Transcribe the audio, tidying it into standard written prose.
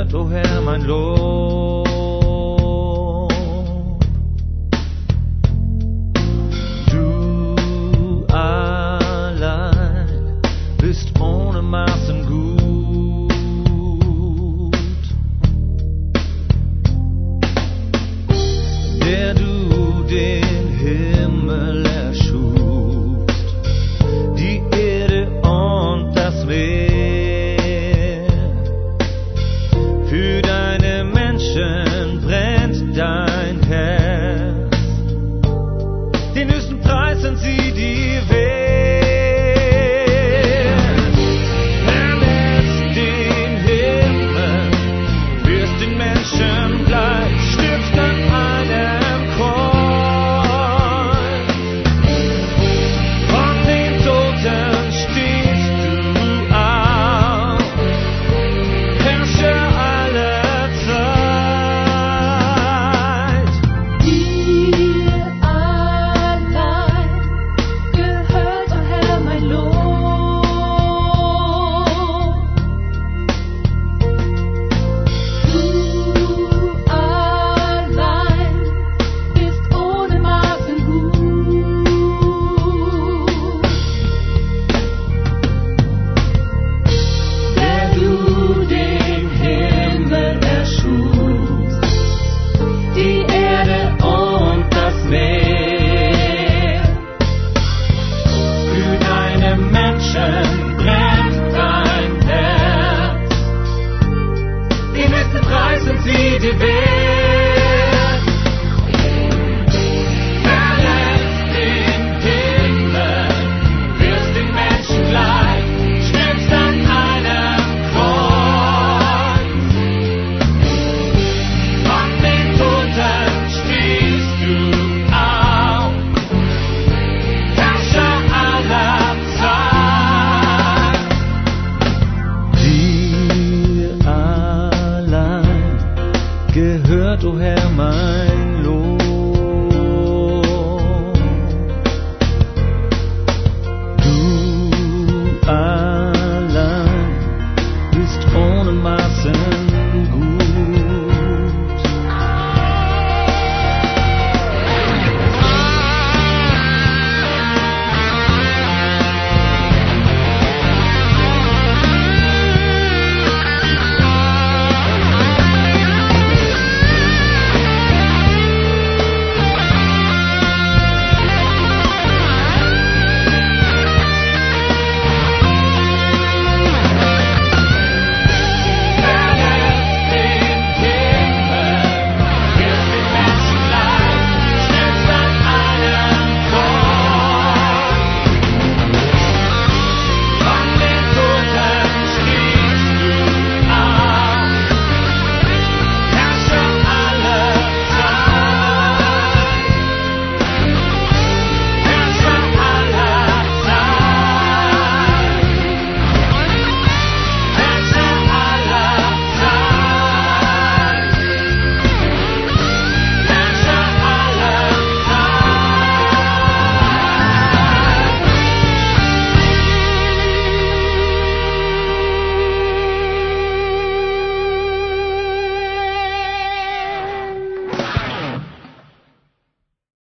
gehört, o Herr, mein Lob. Du allein bist ohne Maßen gut. Der du den Himmel erschufst, die Erde und das Meer. Für deine Menschen brennt dein Herz, den höchsten Preis sind sie dir wert. Verlässt den Himmel, wirst den Menschen gleich, stirbst an einem Kreuz. Von den Toten stehst du auf, Herrscher aller Zeit. Dir allein gehört, o Herr, mein Lob. Du allein bist ohne Maßen gut. Der du den Himmel erschufst, die Erde und das Meer. Für deine Menschen brennt dein Herz, den höchsten Preis sind sie dir wert. Verlässt den Himmel, wirst den Menschen gleich, stirbst an einem Kreuz. Von den Toten stehst du auf, Herrscher aller Zeit. Dir allein gehört, o Herr, mein Lob. Du allein bist ohne Maßen